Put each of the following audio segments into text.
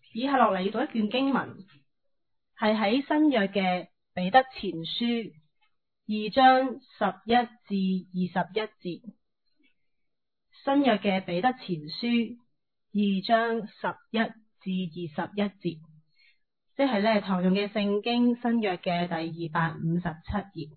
以下落嚟要讀一段經文，係喺新約嘅彼得前書2章11至21節。新約嘅彼得前書2章11至21節，即係咧唐用嘅聖經新約嘅第257頁。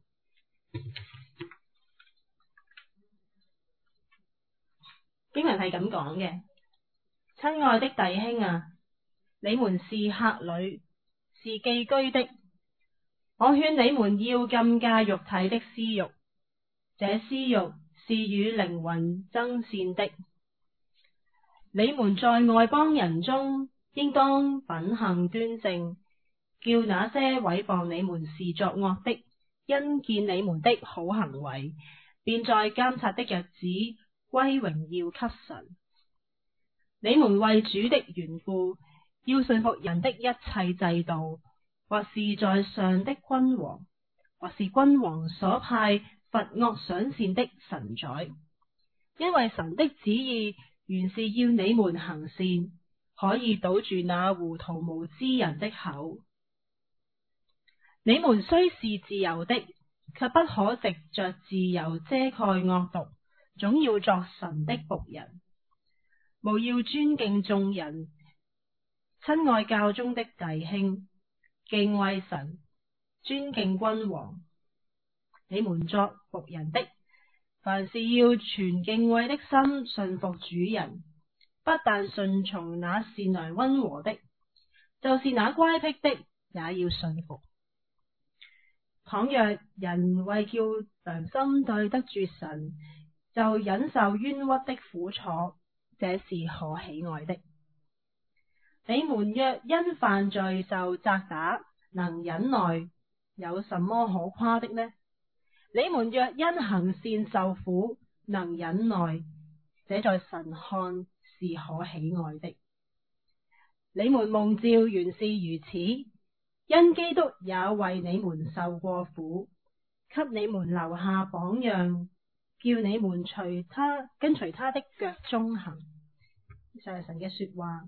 經文係咁講嘅：親愛的弟兄啊，你們是客旅，是寄居的，我勸你們要禁戒肉體的私慾，這私慾是與靈魂爭戰的。你們在外邦人中應當品行端正，叫那些毀謗你們是作惡的，因見你們的好行為，便在監察的日子歸榮耀給神。你們為主的緣故，要順服人的一切制度，或是在上的君王，或是君王所派罰惡賞善的臣宰，因為神的旨意原是要你們行善，可以堵住那糊塗無知人的口。你們雖是自由的，卻不可藉着自由遮蓋惡毒，總要作神的僕人。務要尊敬眾人，親愛教中的弟兄，敬畏神，尊敬君王。你們作僕人的，凡事要存敬畏的心順服主人，不但順從那善良溫和的，就是那乖僻的，也要順服。倘若人為叫良心對得住神，就忍受冤屈的苦楚，這是可喜愛的。你們若因犯罪受責打，能忍耐，有什麼可誇的呢？你們若因行善受苦，能忍耐，這在神看是可喜愛的。你們蒙召原是如此，因基督也為你們受過苦，給你們留下榜樣，叫你們跟隨他的腳蹤行。以上係神嘅說話。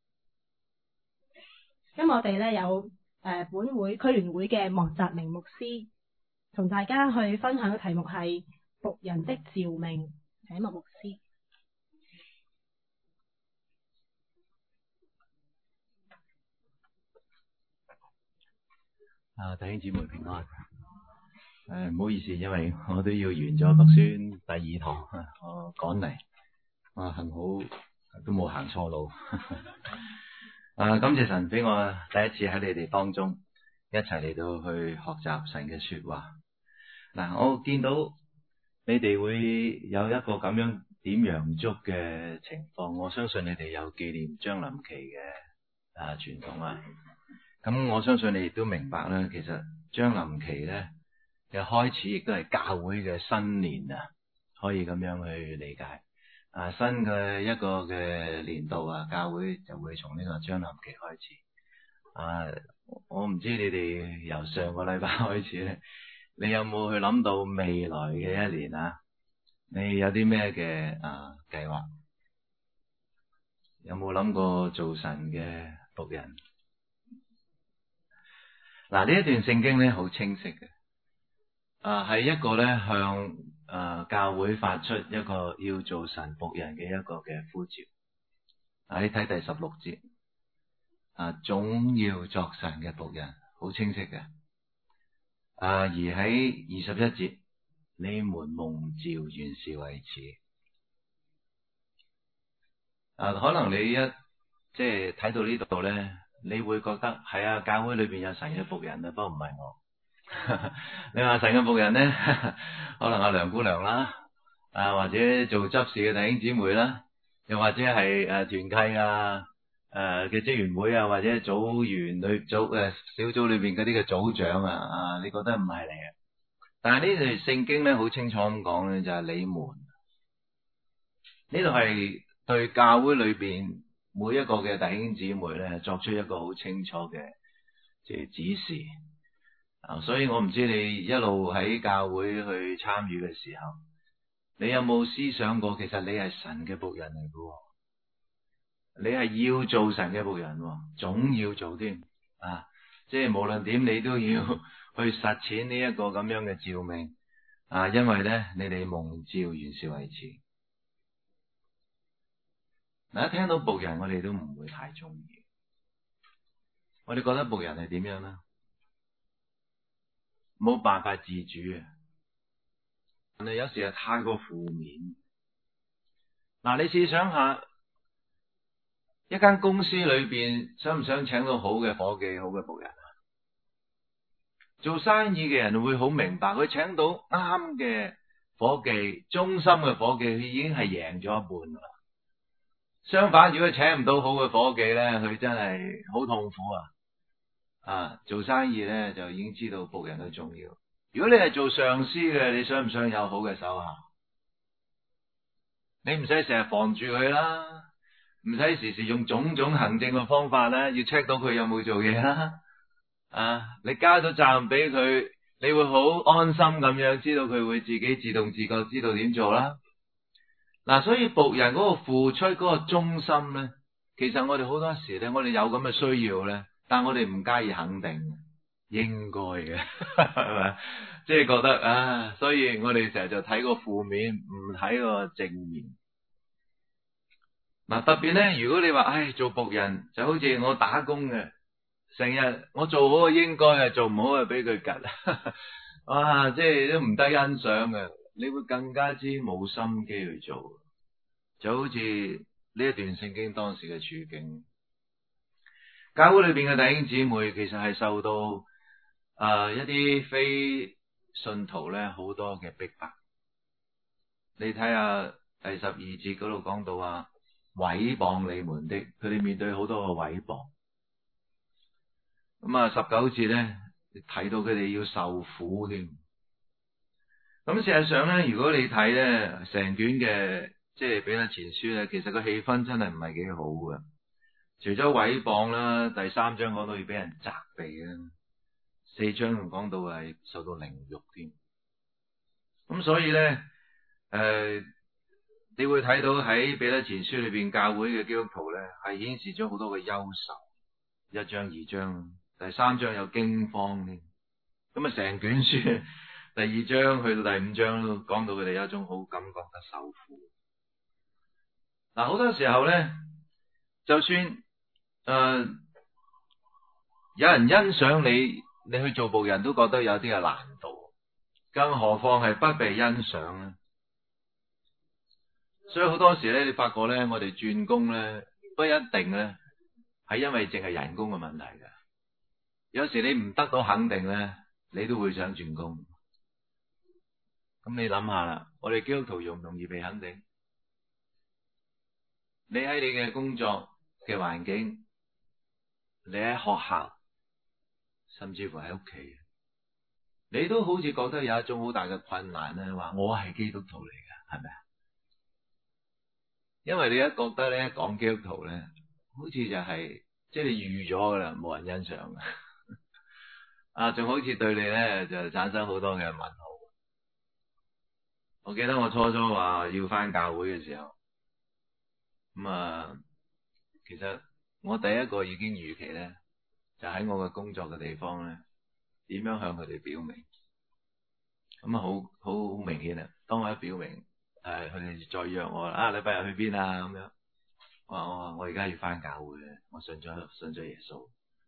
今日我哋有本會區聯會嘅莫澤明牧師同大家去分享嘅題目係僕人的召命。請莫牧師。 弟兄姊妹平安。唔好意思，因為我都要完咗讀書第2堂，我趕嚟，幸好都冇行錯路。感謝神俾我第一次喺你哋當中一齊嚟到去學習神嘅說話。我見到你哋會有一個咁樣點洋燭嘅情況，我相信你哋有紀念張林琪嘅傳統啊。咁我相信你亦都明白啦，其實張林琪咧嘅開始亦都係教會嘅新年啊，可以咁樣去理解。新嘅一個嘅年度啊，教會就會從呢個張林琪開始。我唔知你哋由上個禮拜開始咧，你有冇去諗到未來嘅一年啊？你有啲咩嘅計劃？有冇諗過做神嘅僕人？呢一段聖經咧好清晰嘅，係一個咧向教會發出一個要做神僕人嘅一個嘅呼召。你睇第16節，總要作神嘅僕人，好清晰嘅。而喺21節，你們蒙召原是為此。可能你即係睇到呢度咧，你會覺得係啊，教會裏邊有神嘅僕人啊，不過唔係我。你話神嘅僕人咧，可能阿梁姑娘啦，或者做執事嘅弟兄姊妹啦，又或者係團契嘅職員會啊，或者組員小組裏邊嗰啲嘅組長啊，你覺得唔係嚟嘅？但係呢段聖經咧好清楚咁講咧，就係你們呢度係對教會裏邊每一個嘅弟兄姊妹咧作出一個好清楚嘅即係指示。所以我唔知你一路喺教會去參與嘅時候，你有冇思想過其實你係神嘅僕人嚟嘅？ 你係要做神嘅僕人，總要做添啊！即係無論點，你都要去實踐呢一個咁樣嘅召命啊！因為咧，你哋蒙召原是為此。嗱，一聽到僕人，我哋都唔會太中意。我哋覺得僕人係點樣咧？冇辦法自主啊！但係有時係太過負面。嗱，你試想下，一間公司裏邊想唔想請到好嘅伙計、好嘅僕人啊？做生意嘅人會好明白，佢請到啱嘅伙計、忠心嘅伙計，佢已經係贏咗一半啦。相反，如果請唔到好嘅伙計咧，佢真係好痛苦啊！做生意咧就已經知道僕人嘅重要。如果你係做上司嘅，你想唔想有好嘅手下？你唔使成日防住佢啦，唔使時時用種種行政嘅方法咧，要 check 到佢有冇做嘢啦。你交咗責任俾佢，你會好安心咁樣知道佢會自己自動自覺知道點做啦。嗱，所以僕人嗰個付出嗰個忠心咧，其實我哋好多時咧，我哋有咁嘅需要咧，但我哋唔加以肯定，應該嘅，係咪？即係覺得所以我哋成日就睇個負面，唔睇個正面。嗱，特別咧，如果你話做僕人就好似我打工嘅，成日我做好個應該嘅，做唔好就俾佢吉，哇！即係都唔得欣賞嘅。你會更加之冇心機去做，就好似呢一段聖經當時嘅處境。教會裏邊嘅弟兄姊妹其實係受到一啲非信徒咧好多嘅逼迫。你睇下第12節嗰度講到毀謗你們的，佢哋面對好多個毀謗。咁19節咧睇到佢哋要受苦添。咁事實上咧，如果你睇咧成卷嘅即係彼得前書咧，其實個氣氛真係唔係幾好嘅。除咗毀謗啦，第3章講到要俾人責備啦，4章仲講到係受到凌辱添。咁所以咧，你會睇到喺彼得前書裏邊教會嘅基督徒咧，係顯示咗好多嘅憂愁。1章、2章，第3章有驚慌添。咁成卷書。第2章去到第5章都講到佢哋有一種好感覺得受苦。嗱，好多時候咧，就算有人欣賞你，你去做僕人都覺得有啲嘅難度，更何況係不被欣賞咧。所以好多時咧，你發覺咧，我哋轉工咧，不一定咧係因為淨係人工嘅問題嘅。有時你唔得到肯定咧，你都會想轉工。咁你諗下啦，我哋基督徒容唔容易被肯定？你喺你嘅工作嘅環境，你喺學校，甚至乎喺屋企，你都好似覺得有一種好大嘅困難咧，話我係基督徒嚟嘅，係咪啊？因為你一覺得咧講基督徒咧，好似就係即係你預咗噶啦，冇人欣賞嘅，仲好似對你咧就產生好多嘅問號。我記得我初初話要返教會嘅時候，其實我第一個已經預期咧，就喺我嘅工作嘅地方咧，點樣向佢哋表明。好明顯啊！當我一表明，佢哋再約我禮拜日去邊啊咁樣，我而家要返教會咧，我信咗耶穌。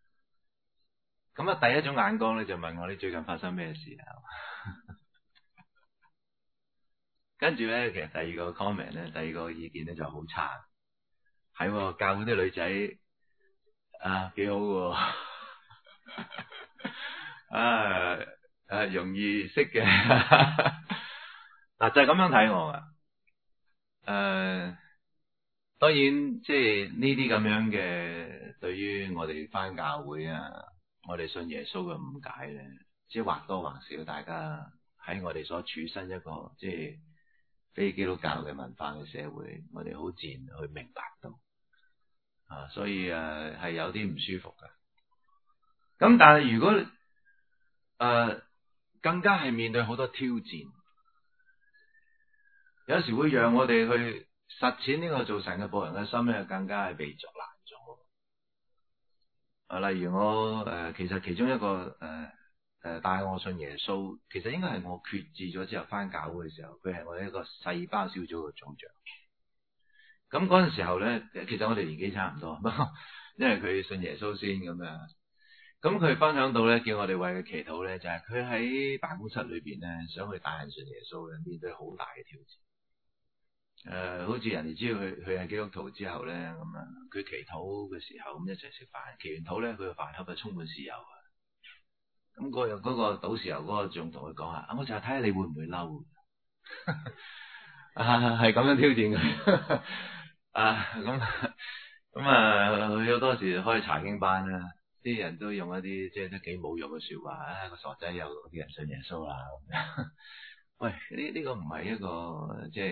咁第一種眼光咧就問我：你最近發生咩事啊？跟住咧，其實第二個 comment 咧，第二個意見咧就好差。係教會啲女仔幾好嘅，容易識嘅。嗱，就係咁樣睇我噶。當然即係呢啲咁樣嘅，對於我哋返教會我哋信耶穌嘅誤解咧，即係或多或少，大家喺我哋所處身一個即係非基督教嘅文化嘅社會，我哋好自然去明白到所以係有啲唔舒服噶。咁但係如果更加係面對好多挑戰，有時會讓我哋去實踐呢個做神嘅僕人嘅心咧，更加係被作難咗。例如我其實其中一個帶我信耶穌，其實應該係我決志咗之後翻教會嘅時候，佢係我一個細胞小組嘅組長。咁嗰陣時候咧，其實我哋年紀差唔多，因為佢信耶穌先咁樣。咁佢分享到咧，叫我哋為佢祈禱咧，就係佢喺辦公室裏邊咧，想去帶人信耶穌嘅，面對好大嘅挑戰。好似人哋知道佢係基督徒之後咧，咁啊，佢祈禱嘅時候咁一齊食飯，祈完禱咧，佢個飯盒係充滿豉油啊。咁嗰個倒豉油嗰個仲同佢講啊，我就係睇下你會唔會嬲係咁樣挑戰佢咁佢好多時開查經班啦，啲人都用一啲即係都幾冇用嘅說話，個傻仔又啲人信耶穌啦咁樣。喂，呢個唔係一個即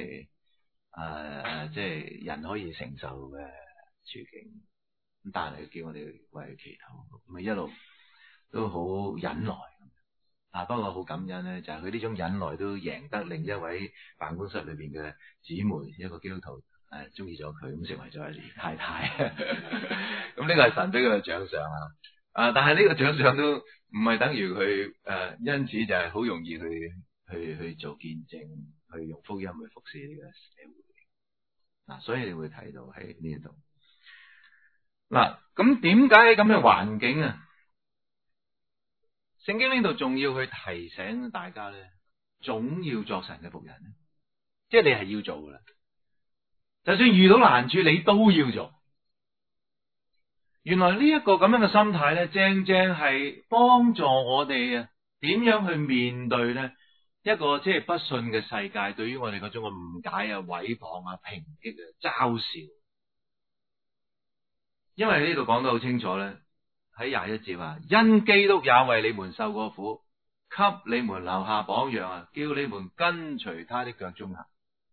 係人可以承受嘅處境。咁但係佢叫我哋為佢祈禱，咪一路都好忍耐。不過好感恩咧，就係佢呢種忍耐都贏得另一位辦公室裏邊嘅姊妹，一個基督徒中意咗佢，咁成為咗一太太。咁呢個係神俾佢嘅獎賞啊！但係呢個獎賞都唔係等於佢因此就係好容易去做見證，去用福音去服侍呢個社會。所以你會睇到喺呢度。咁點解喺咁嘅環境啊？聖經呢度仲要去提醒大家咧，總要作神嘅僕人咧，即係你係要做噶啦。就算遇到難處，你都要做。原來呢一個咁樣嘅心態咧，正正係幫助我哋點樣去面對咧一個即係不信嘅世界，對於我哋嗰種嘅誤解啊、毀謗啊、抨擊啊、嘲笑。因為呢度講得好清楚咧。喺21節話，因基督也為你們受過苦，給你們留下榜樣叫你們跟隨他的腳蹤行。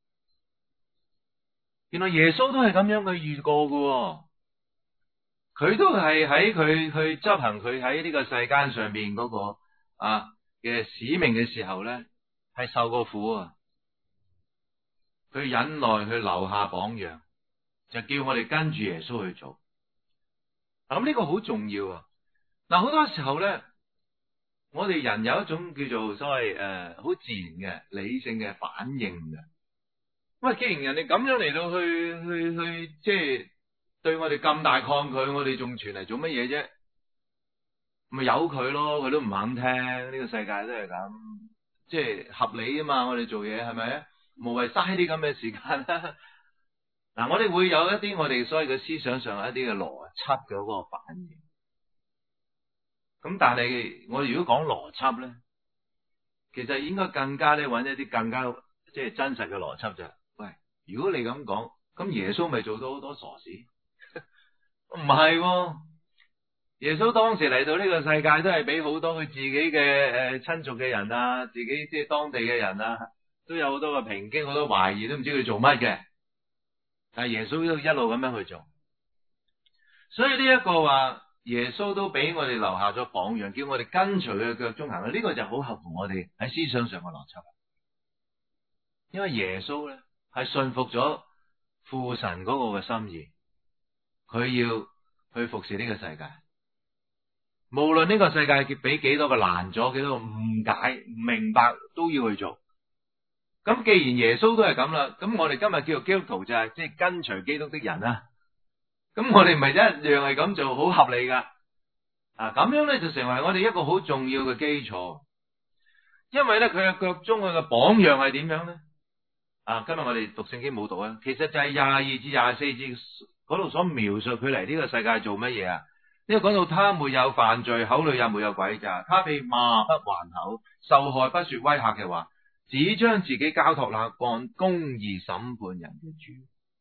原來耶穌都係咁樣佢遇過嘅，佢都係喺佢去執行佢喺呢個世間上面嗰個嘅使命嘅時候咧，係受過苦啊。佢忍耐去留下榜樣，就叫我哋跟住耶穌去做。咁呢個好重要啊！好多時候咧，我哋人有一種叫做所謂好自然嘅理性嘅反應嘅。喂，既然人哋咁樣嚟到去即係對我哋咁大抗拒，我哋仲傳嚟做乜嘢啫？咪由佢咯，佢都唔肯聽。呢個世界都係咁，即係合理啊嘛！我哋做嘢係咪啊？無謂嘥啲咁嘅時間啦。我哋會有一啲我哋所謂嘅思想上一啲嘅邏輯嘅嗰個反應。咁但係我哋如果講邏輯咧，其實應該更加咧揾一啲更加即係真實嘅邏輯就係，喂，如果你咁講，咁耶穌咪做到好多傻事？唔係，耶穌當時嚟到呢個世界都係俾好多佢自己嘅親族嘅人啊，自己即係當地嘅人啊，都有好多嘅抨擊，好多懷疑，都唔知佢做乜嘅。但係耶穌都一路咁樣去做，所以呢一個話耶穌都俾我哋留下咗榜樣，叫我哋跟隨佢嘅腳蹤行。呢個就好合乎我哋喺思想上嘅邏輯，因為耶穌咧係信服咗父神嗰個嘅心意，佢要去服侍呢個世界，無論呢個世界俾幾多個難咗，幾多個誤解唔明白，都要去做。咁既然耶穌都係咁啦，咁我哋今日叫做基督徒就係即係跟隨基督的人啦。咁我哋咪一樣係咁做，好合理噶。咁樣咧就成為我哋一個好重要嘅基礎。因為咧佢嘅腳蹤，佢嘅榜樣係點樣咧？今日我哋讀聖經冇讀啊，其實就係22至24節嗰度所描述佢嚟呢個世界做乜嘢啊？呢個講到他沒有犯罪，口裏也沒有詭詐，他被罵不還口，受害不說威嚇嘅話，只將自己交託那按公義審判人嘅主。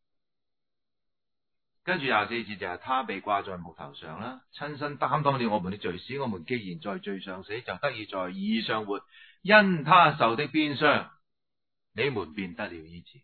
跟住24節就係他被掛在木頭上啦，親身擔當了我們的罪，使我們既然在罪上死，就得以在義上活。因他受的鞭傷，你們便得了醫治。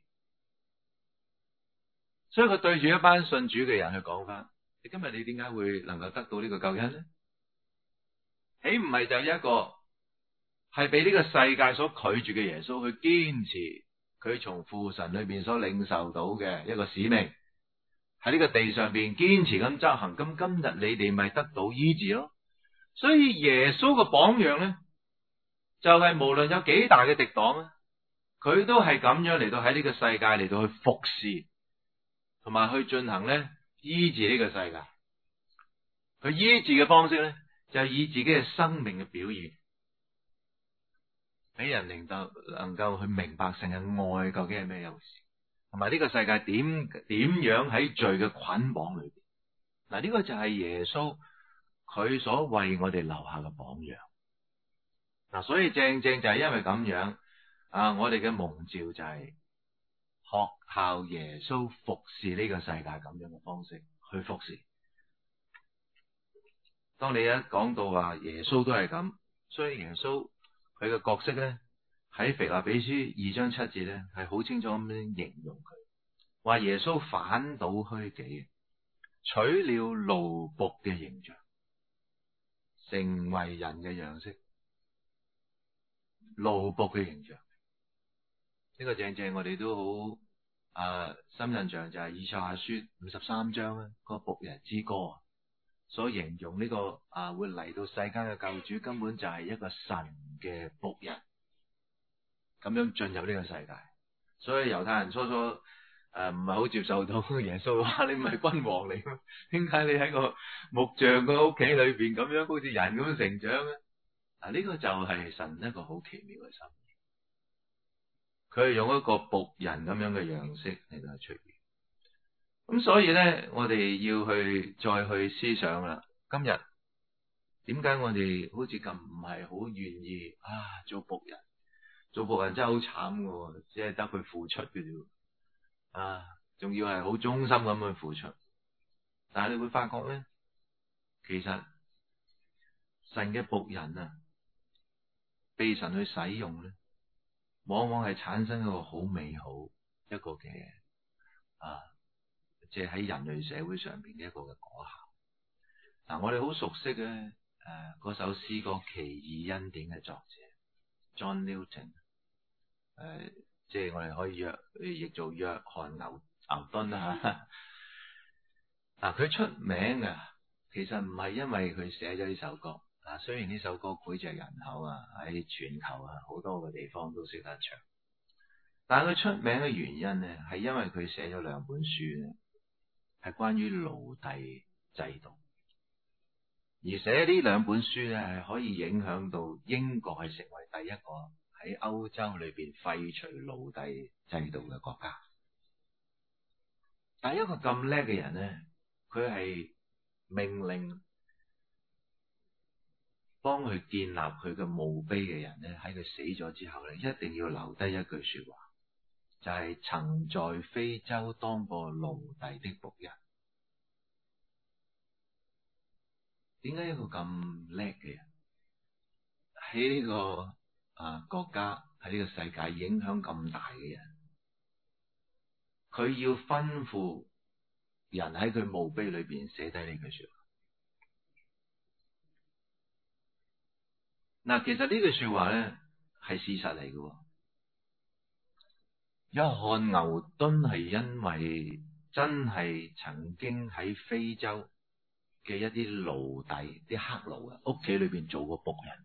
所以佢對住一班信主嘅人去講翻：你今日你點解會能夠得到呢個救恩呢？豈唔係就一個係俾呢個世界所拒絕嘅耶穌去堅持佢從父神裏邊所領受到嘅一個使命，喺呢個地上邊堅持咁執行，咁今日你哋咪得到醫治咯。所以耶穌嘅榜樣咧，就係無論有幾大嘅敵擋咧，佢都係咁樣嚟到喺呢個世界嚟到去服侍，同埋去進行咧醫治呢個世界。佢醫治嘅方式咧，就係以自己嘅生命嘅表現，俾人能夠去明白神嘅愛究竟係咩一回事，同埋呢個世界點樣喺罪嘅捆綁裏邊。嗱，呢個就係耶穌佢所為我哋留下嘅榜樣。嗱，所以正就係因為咁樣我哋嘅蒙召就係學效耶穌服侍呢個世界咁樣嘅方式去服侍。當你一講到話耶穌都係咁，所以耶穌佢嘅角色咧，喺腓立比書2章7節咧係好清楚咁樣形容佢，話耶穌反倒虛己，取了奴僕嘅形象，成為人嘅樣式，奴僕嘅形象。呢個正我哋都好深印象，就係以賽亞書53章咧，個僕人之歌所形容呢個會嚟到世間嘅救主，根本就係一個神嘅僕人，咁樣進入呢個世界。所以猶太人初初唔係好接受到耶穌，話你唔係君王嚟咩？點解你喺個木匠個屋企裏邊咁樣好似人咁成長咧？呢個就係神一個好奇妙嘅心意，佢係用一個僕人咁樣嘅樣式嚟到出現。咁所以咧，我哋要再去思想啦。今日點解我哋好似咁唔係好願意做僕人？做僕人真係好慘嘅，只係得佢付出嘅啫。仲要係好忠心咁去付出。但係你會發覺咧，其實神嘅僕人被神去使用咧，往往係產生一個好美好一個嘅即係喺人類社會上邊嘅一個嘅果效。我哋好熟悉嘅嗰首詩歌《奇異恩典》嘅作者 John Newton，即係我哋可以譯做約翰牛頓啦。佢出名其實唔係因為佢寫咗呢首歌。雖然呢首歌膾炙人口喺全球好多嘅地方都識得唱，但係佢出名嘅原因呢，係因為佢寫咗2本書呢，係關於奴隸制度，而寫呢2本書呢，係可以影響到英國係成為第一個喺歐洲裏邊廢除奴隸制度嘅國家。但係一個咁叻嘅人呢，佢係命令幫佢建立佢嘅墓碑嘅人呢，喺佢死咗之後呢，一定要留低一句說話，就係曾在非洲當過奴隸的僕人。點解一個咁叻嘅人喺呢個國家，喺呢個世界影響咁大嘅人，佢要吩咐人喺佢墓碑裏邊寫低呢句說話？其實呢句說話咧係事實嚟嘅。約翰牛頓係因為真係曾經喺非洲嘅一啲奴隸、啲黑奴屋企裏邊做過僕人，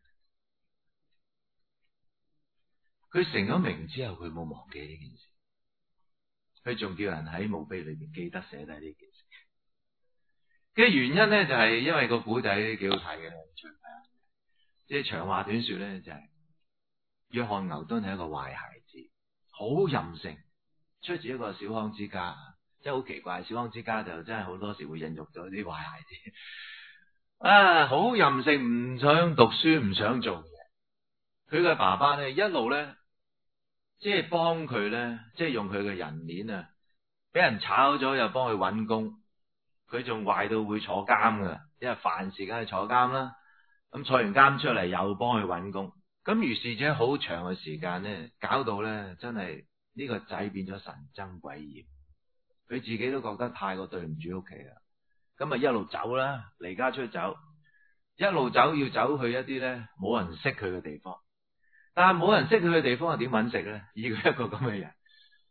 佢成咗名之後，佢冇忘記呢件事，佢仲叫人喺墓碑裏邊記得寫低呢件事嘅原因咧，就係因為個古仔幾好睇嘅。即係長話短說咧，就係約翰牛頓係一個壞孩子，好任性，出自一個小康之家，即係好奇怪。小康之家就真係好多時會孕育咗啲壞孩子，好任性，唔想讀書，唔想做嘢。佢嘅爸爸咧一路咧，即係幫佢咧，即係用佢嘅人面俾人炒咗又幫佢搵工，佢仲壞到會坐監噶，因為凡事梗係坐監啦。咁坐完監出嚟又幫佢搵工，咁於是者好長嘅時間咧，搞到咧真係呢個仔變咗神憎鬼厭，佢自己都覺得太過對唔住屋企啦。咁一路走啦，離家出走，一路走要走去一啲咧冇人識佢嘅地方，但係冇人識佢嘅地方係點搵食咧？以佢一個咁嘅人，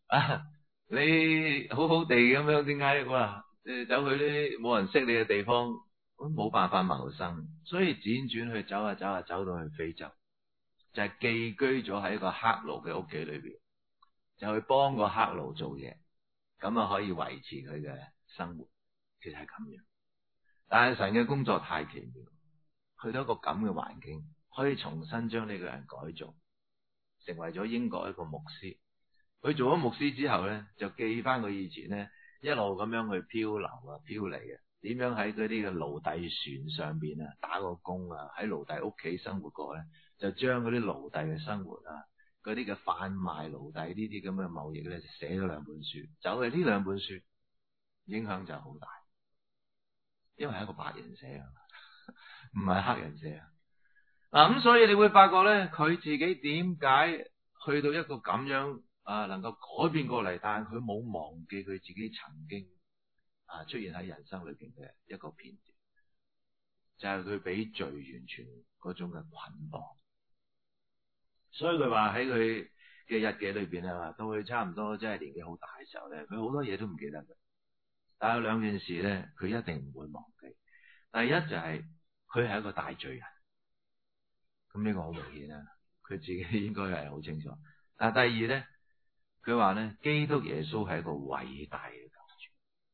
你好好地咁樣，點解哇走去啲冇人識你嘅地方，冇辦法謀生，所以輾轉去走到去非洲，就係寄居咗喺一個黑奴嘅屋企裏邊，就去幫個黑奴做嘢，咁啊可以維持佢嘅生活。其實係咁樣，但係神嘅工作太奇妙，去到一個咁嘅環境，可以重新將呢個人改造，成為咗英國一個牧師。佢做咗牧師之後咧，就記翻佢以前咧一路咁樣去漂流啊、漂嚟嘅，點樣喺嗰啲嘅奴隸船上邊啊打過工啊，喺奴隸屋企生活過咧，就將嗰啲奴隸嘅生活啊、嗰啲嘅販賣奴隸呢啲咁嘅貿易咧，就寫咗兩本書。就係呢兩本書影響就好大，因為係一個白人寫啊，唔係黑人寫啊。咁所以你會發覺咧，佢自己點解去到一個咁樣能夠改變過嚟，但係佢冇忘記佢自己曾經出現喺人生裏邊嘅一個片段，就係佢俾罪完全嗰種嘅捆綁。所以佢話喺佢嘅日記裏邊咧，到佢差唔多即係年紀好大嘅時候咧，佢好多嘢都唔記得嘅。但係有兩件事咧，佢一定唔會忘記。第一就係佢係一個大罪人，咁呢個好明顯啦，佢自己應該係好清楚。但係第二咧，佢話咧，基督耶穌係一個偉大嘅救主，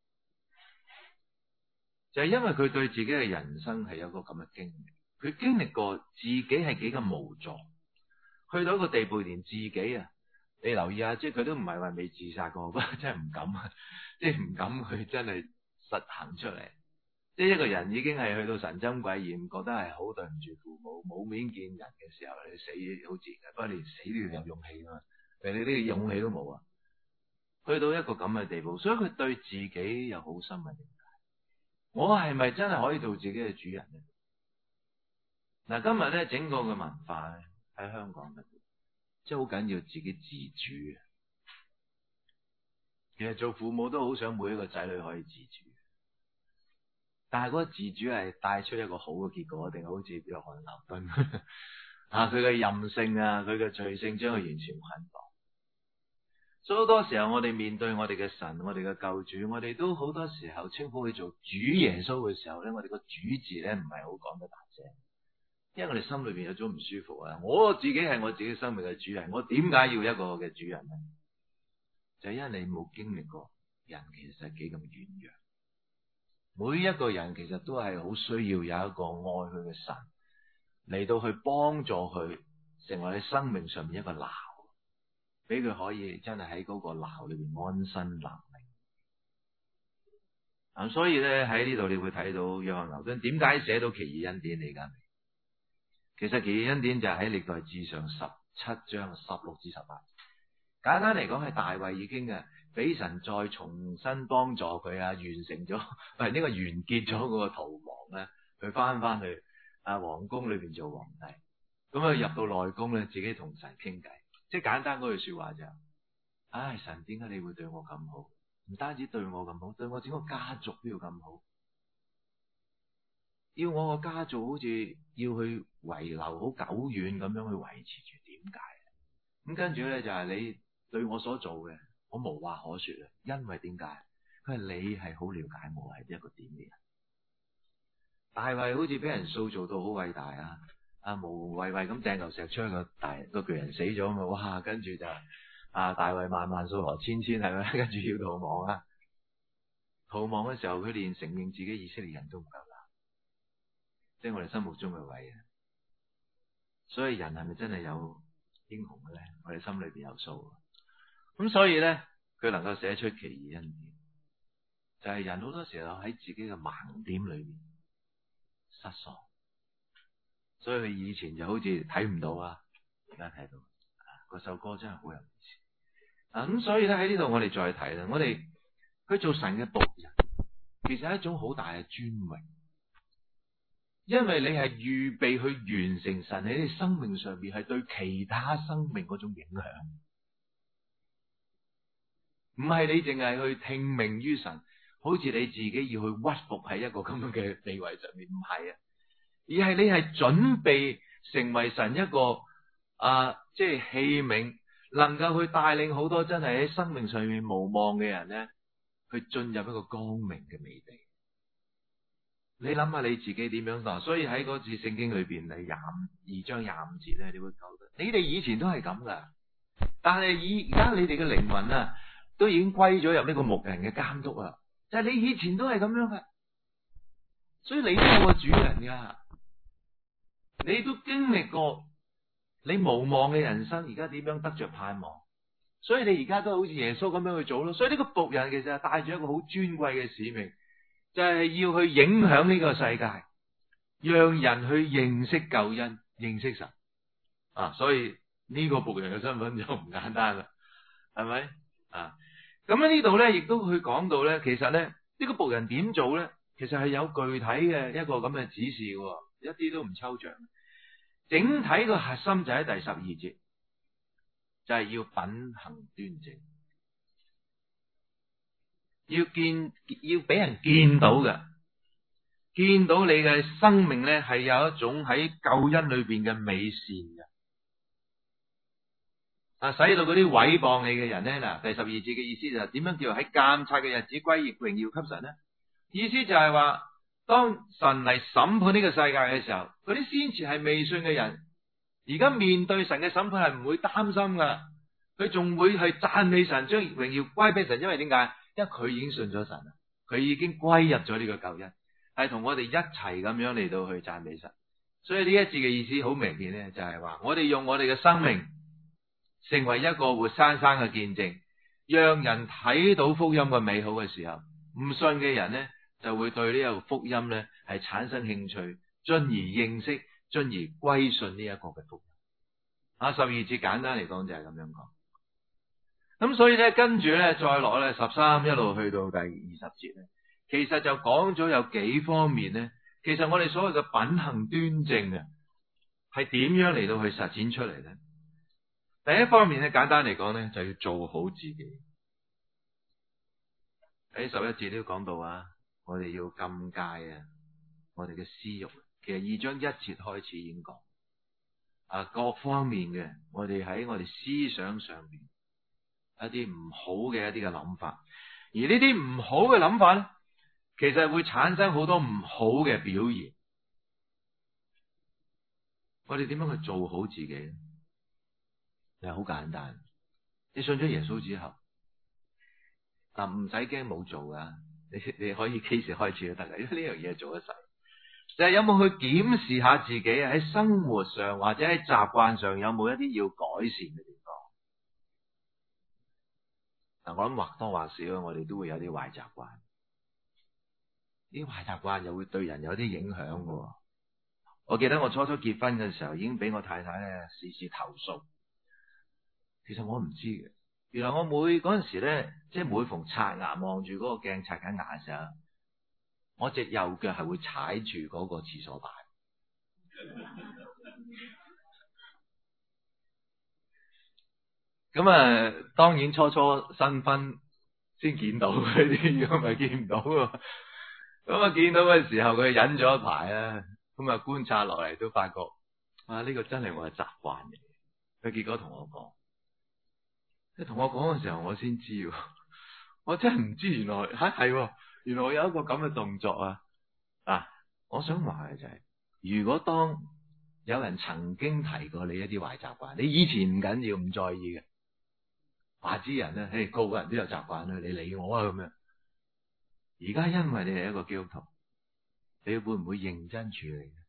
就係因為佢對自己嘅人生係有個咁嘅經歷，佢經歷過自己係幾咁無助，去到一個地步，連自己你留意下，即係佢都唔係話未自殺過，不過真係唔敢，即係唔敢去真係實行出嚟。即係一個人已經係去到神憎鬼厭，覺得係好對唔住父母，冇面見人嘅時候，你死好自然，不過連死都要有勇氣啊嘛，你呢個勇氣都冇啊，去到一個咁嘅地步，所以佢對自己有好深嘅理解。我係咪真係可以做自己嘅主人咧？嗱，今日咧整個嘅文化咧喺香港咧，即係好緊要自己自主。其實做父母都好想每一個仔女可以自主，但係嗰個自主係帶出一個好嘅結果，定係好似約翰牛頓佢嘅任性佢嘅罪性將佢完全捆綁。所以好多時候我哋面對我哋嘅神，我哋嘅救主，我哋都好多時候稱呼佢做主耶穌嘅時候咧，我哋個主字咧唔係好講得大聲，因為我哋心裏邊有種唔舒服啊！我自己係我自己生命嘅主人，我點解要一個嘅主人呢？就係因為你冇經歷過人其實係幾咁軟弱，每一個人其實都係好需要有一個愛佢嘅神嚟到去幫助佢成為你生命上面一個錨，俾佢可以真係喺嗰個錨裏邊安身立命。所以咧喺呢度你會睇到約翰牛頓點解寫到奇異恩典嚟㗎？其實奇異恩典就係喺歷代志上17章16至18。簡單嚟講係大衛已經俾神再重新幫助佢完成咗呢個完結咗嗰個逃亡咧，佢翻去皇宮裏邊做皇帝，咁入到內宮咧，自己同神傾偈，即係簡單嗰句說話就神，點解你會對我咁好？唔單止對我咁好，對我整個家族都要咁好，要我個家族好似要去遺留好久遠咁樣去維持住，點解？咁跟住咧就係你對我所做嘅，我無話可說啊！因為點解？佢係你係好了解我係一個點嘅人。大衛好似俾人塑造到好偉大無謂咁掟嚿石出去，個巨人死咗嘛，哇！跟住就大衛萬萬數羅千千係咪？跟住要逃亡逃亡嘅時候，佢連承認自己以色列人都唔夠啦，即係我哋心目中嘅位。所以人係咪真係有英雄嘅咧？我哋心裏邊有數。咁所以咧，佢能夠寫出奇異恩典，就係人好多時候喺自己嘅盲點裏邊失喪，所以佢以前就好似睇唔到而家睇到。嗰首歌真係好有意思。咁所以咧喺呢度我哋再睇啦，我哋佢做神嘅僕人，其實係一種好大嘅尊榮，因為你係預備去完成神喺你生命上邊係對其他生命嗰種影響。唔係你淨係去聽命於神，好似你自己要去屈服喺一個咁樣嘅地位上面，唔係而係你係準備成為神一個即係器皿能夠去帶領好多真係喺生命上面無望嘅人咧，去進入一個光明嘅美地。你諗下你自己點樣嗱？所以喺嗰次聖經裏邊，你22章25節咧，你會講到，你哋以前都係咁噶，但係而家你哋嘅靈魂啊，都已經歸咗入呢個牧人嘅監督啦。就係你以前都係咁樣噶，所以你都有個主人噶，你都經歷過你無望嘅人生，而家點樣得着盼望？所以你而家都好似耶穌咁樣去做咯。所以呢個僕人其實係帶住一個好尊貴嘅使命。就係要去影響呢個世界，讓人去認識救恩、認識神啊！所以呢個僕人嘅身份就唔簡單啦，係咪啊？咁喺呢度咧，亦都去講到咧，其實咧呢個僕人點做咧，其實係有具體嘅一個咁嘅指示嘅，一啲都唔抽象。整體個核心就喺第12節，就係要品行端正。要俾人見到嘅，見到你嘅生命咧係有一種喺救恩裏邊嘅美善嘅，使到嗰啲毀謗你嘅人咧，嗱，第12節嘅意思就係點樣叫喺監察嘅日子歸榮耀給神咧？意思就係話，當神嚟審判呢個世界嘅時候，嗰啲先前係未信嘅人，而家面對神嘅審判係唔會擔心噶，佢仲會去讚美神，將榮耀歸俾神，因為點解？因為佢已經信咗神啦，佢已經歸入咗呢個救恩，係同我哋一齊咁樣嚟到去讚美神。所以呢一節嘅意思好明顯咧，就係話我哋用我哋嘅生命成為一個活生生嘅見證，讓人睇到福音嘅美好嘅時候，唔信嘅人咧就會對呢個福音咧係產生興趣，進而認識，進而歸信呢一個嘅福音。12節簡單嚟講就係咁樣講。咁所以咧，跟住咧，再落咧13一路去到第20節咧，其實就講咗有幾方面咧。其實我哋所謂嘅品行端正啊，係點樣嚟到去實踐出嚟咧？第一方面咧，簡單嚟講咧，就要做好自己。喺11節都講到啊，我哋要禁戒啊，我哋嘅私欲。其實2章1節開始已經講各方面嘅，我哋喺我哋思想上面。一啲唔好嘅一啲嘅諗法，而呢啲唔好嘅諗法咧，其實會產生好多唔好嘅表現。我哋點樣去做好自己咧？係好簡單，你信咗耶穌之後，唔使驚冇做噶，你可以幾時開始都得噶，因為呢樣嘢做得實。就係有冇去檢視下自己喺生活上或者喺習慣上有冇一啲要改善嘅地方。我諗或多或少我哋都會有啲壞習慣，啲壞習慣又會對人有啲影響嘅。我記得我初初結婚嘅時候，已經俾我太太咧時時投訴。其實我唔知嘅，原來我嗰陣時咧，即係每逢刷牙望住嗰個鏡刷緊牙嘅時候，我隻右腳係會踩住嗰個廁所板。咁當然初初新婚先見到呢啲，如果唔係見唔到。咁見到嘅時候，佢忍咗一排啦。咁觀察落嚟都發覺，呢個真係我嘅習慣嚟。佢結果同我講，即係同我講嘅時候，我先知，我真係唔知原來係，原來我有一個咁嘅動作啊！我想話嘅就係，如果當有人曾經提過你一啲壞習慣，你以前唔緊要，唔在意嘅。話之人咧，個個人都有習慣啦，你理我啊咁樣。而家因為你係一個基督徒，你會唔會認真處理呢？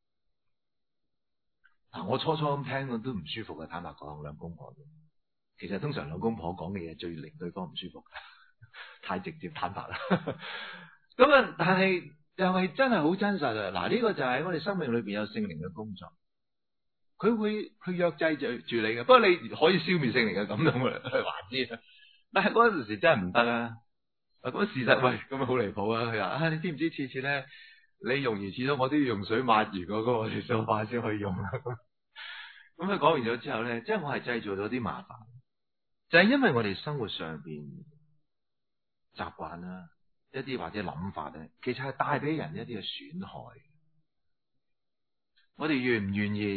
我初初咁聽我都唔舒服嘅，坦白講，兩公婆。其實通常兩公婆講嘅嘢最令對方唔舒服，太直接坦白啦。咁但係又係真係好真實啊！呢個就係我哋生命裏邊有聖靈嘅工作。佢會去約制住你嘅，不過你可以消滅聖靈嘅感動去還之，但係嗰陣時真係唔得啊！咁事實喂，咁好離譜啊！佢話你知唔知次次咧，你用完廁所我都要用水抹完嗰個我哋掃把先可以用啊！咁佢講完咗之後咧，即係我係製造咗啲麻煩，就係因為我哋生活上邊習慣啦，一啲或者諗法咧，其實係帶俾人一啲嘅損害。我哋願唔願意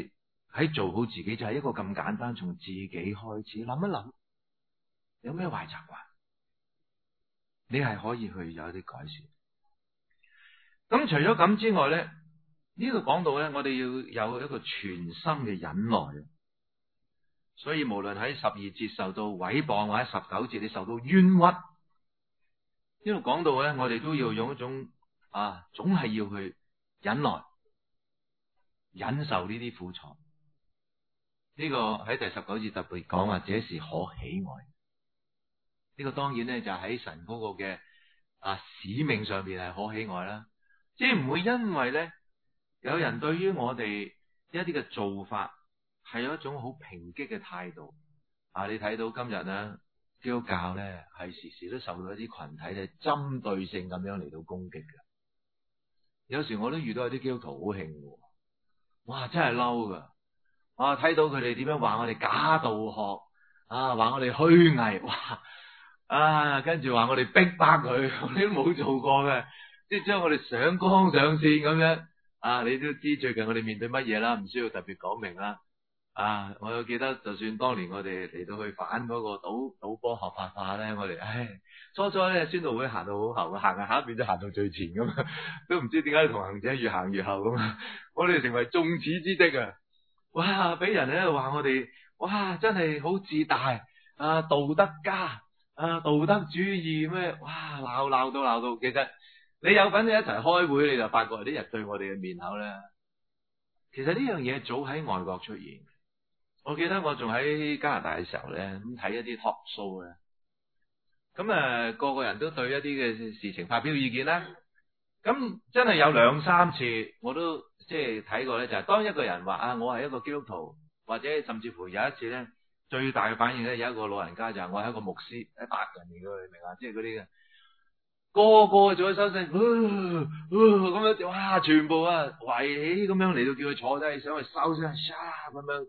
喺做好自己，就係一個咁簡單，從自己開始諗一諗，有咩壞習慣，你係可以去有一啲改善。咁除咗咁之外咧，呢度講到咧，我哋要有一個全心嘅忍耐。所以無論喺12節受到毀謗，或者19節你受到冤屈，呢度講到咧，我哋都要用一種總係要去忍耐，忍受呢啲苦楚。呢個喺第19節特別講話，這是可喜愛。呢個當然咧就喺神嗰個嘅使命上邊係可喜愛啦。即係唔會因為咧有人對於我哋一啲嘅做法係有一種好抨擊嘅態度。你睇到今日咧基督教咧係時時都受到一啲群體咧針對性咁樣嚟到攻擊嘅。有時我都遇到有啲基督徒好興嘅，哇真係嬲噶！睇到佢哋點樣話我哋假道學，話我哋虛偽，哇！跟住話我哋逼迫佢，我哋都冇做過嘅，即係將我哋上綱上線咁樣。你都知最近我哋面對乜嘢啦，唔需要特別講明啦。我有記得，就算當年我哋嚟到去反嗰個賭波合法化咧，我哋初初咧宣道會行到好後，行下一邊就行到最前咁，都唔知點解同行者越行越後咁。我哋成為眾矢之的啊！哇！俾人喺度話我哋，哇！真係好自大道德家道德主義咩？哇！鬧到，其實你有份一齊開會，你就發覺啲人對我哋嘅面口咧，其實呢樣嘢早喺外國出現。我記得我仲喺加拿大嘅時候咧，咁睇一啲 talk show 咧，咁個個人都對一啲嘅事情發表意見啦。咁真係有2、3次我都即係睇過咧，就係當一個人話我係一個基督徒，或者甚至乎有一次咧，最大嘅反應咧，有一個老人家就係我係一個牧師，一達人嚟嘅，你明啊？即係嗰啲嘅個個做咗收聲，咁樣哇，全部圍起咁樣嚟到叫佢坐低，想去收聲，咁樣。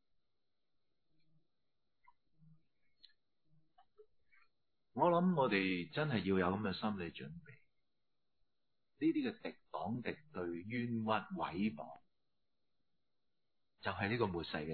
我諗我哋真係要有咁嘅心理準備，呢啲嘅敵擋敵對、冤屈、毀謗，就係呢個末世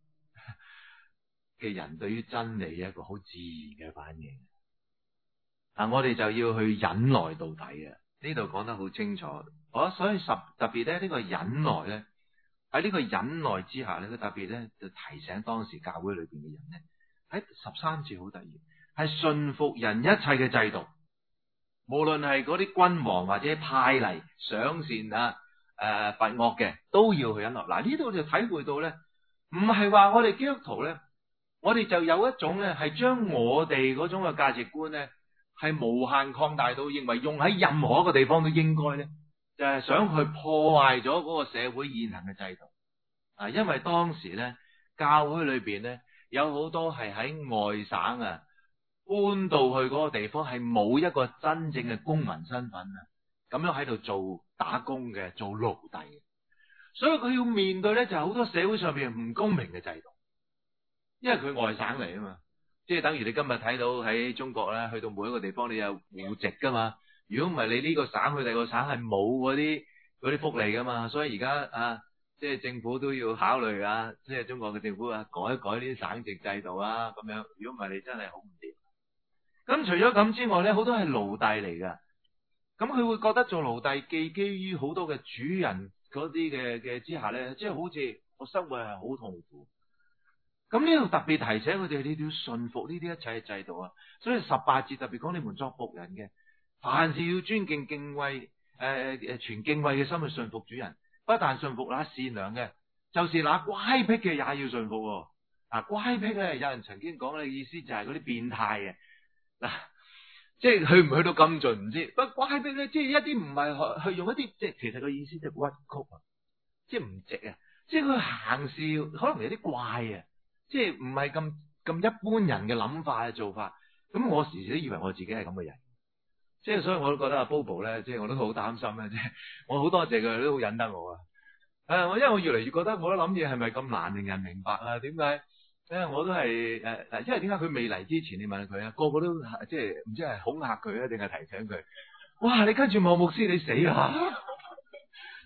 嘅人對於真理一個好自然嘅反應。我哋就要去忍耐到底嘅，呢度講得好清楚。所以特別咧，呢個忍耐咧，喺呢個忍耐之下咧，佢特別咧就提醒當時教會裏邊嘅人咧，喺13節好得意。係順服人一切嘅制度，無論係嗰啲君王或者派嚟賞善罰惡嘅，都要去忍耐。呢度就體會到咧，唔係話我哋基督徒咧，我哋就有一種咧係將我哋嗰種嘅價值觀咧係無限擴大到認為用喺任何一個地方都應該咧，就係想去破壞咗嗰個社會現行嘅制度。因為當時咧教會裏邊咧有好多係喺外省搬到去嗰個地方係冇一個真正嘅公民身份咁樣喺度做打工嘅，做奴隸嘅，所以佢要面對咧就係好多社會上面唔公平嘅制度，因為佢外省嚟啊嘛，即係等於你今日睇到喺中國咧，去到每一個地方你有戶籍噶嘛，如果唔係你呢個省去第二個省係冇嗰啲福利噶嘛，所以而家即係政府都要考慮即係中國嘅政府改一改呢啲省籍制度咁樣，如果唔係你真係好唔掂。咁除咗咁之外咧，好多係奴隸嚟噶，咁佢會覺得做奴隸寄基於好多嘅主人嗰啲嘅之下咧，即係好似個生活係好痛苦。咁呢度特別提醒佢哋，你哋要順服呢啲一切嘅制度。所以18節特別講你們作僕人嘅，凡事要尊敬敬畏，全敬畏嘅心去順服主人，不但順服那善良嘅，就是那乖僻嘅也要順服。乖僻咧，有人曾經講嘅意思就係嗰啲變態嘅。即係去唔去到咁盡唔知，不過乖僻咧，即係一啲唔係去用一啲，即係其實個意思即係屈曲即係唔直即係佢行事可能有啲怪即係唔係咁一般人嘅諗法嘅做法。咁我時時都以為我自己係咁嘅人，即係所以我都覺得Bobo 咧，即係我都好擔心即係我好多謝佢，都好忍得我因為我越嚟越覺得我都諗嘢係咪咁難令人明白點解？我都係因為點解佢未嚟之前，你問佢個個都即係唔知係恐嚇佢定係提醒佢？哇！你跟住望牧師，你死啦！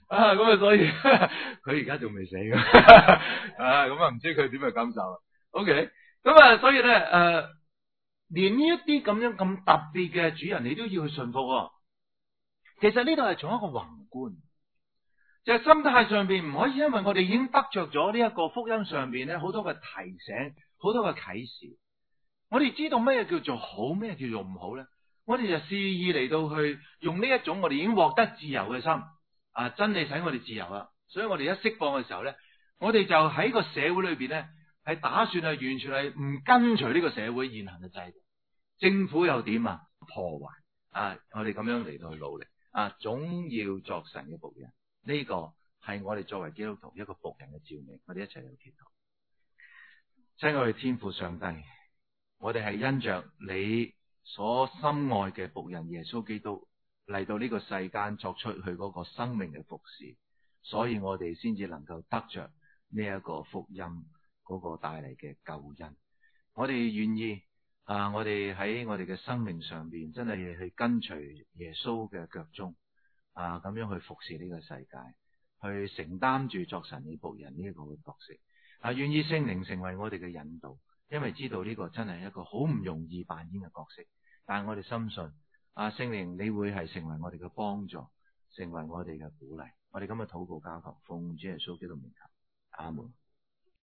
咁啊，所以佢而家仲未死㗎咁啊，唔知佢點去感受。OK， 咁啊，所以咧連呢一啲咁樣咁特別嘅主人，你都要去順服喎。其實呢度係從一個宏觀，就係心態上邊唔可以，因為我哋已經得着咗呢一個福音上邊咧好多嘅提醒，好多嘅啟示，我哋知道咩叫做好，咩叫做唔好咧。我哋就肆意嚟到去用呢一種我哋已經獲得自由嘅心真理使我哋自由啦。所以我哋一釋放嘅時候咧，我哋就喺個社會裏邊咧係打算係完全係唔跟隨呢個社會現行嘅制度。政府又點破壞我哋咁樣嚟到去努力總要作神嘅僕人。呢個係我哋作為基督徒一個僕人嘅召命。我哋一齊嚟祈禱。親愛嘅天父上帝，我哋係因着你所深愛嘅僕人耶穌基督嚟到呢個世間作出佢嗰個生命嘅服侍，所以我哋先至能夠得着呢一個福音嗰個帶嚟嘅救恩。我哋願意我哋喺我哋嘅生命上邊真係去跟隨耶穌嘅腳蹤咁樣去服侍呢個世界，去承擔住作神嘅僕人呢一個嘅角色願意聖靈成為我哋嘅引導，因為知道呢個真係一個好唔容易扮演嘅角色。但係我哋深信聖靈你會係成為我哋嘅幫助，成為我哋嘅鼓勵。我哋今日禱告交託奉主耶穌基督名求，阿門。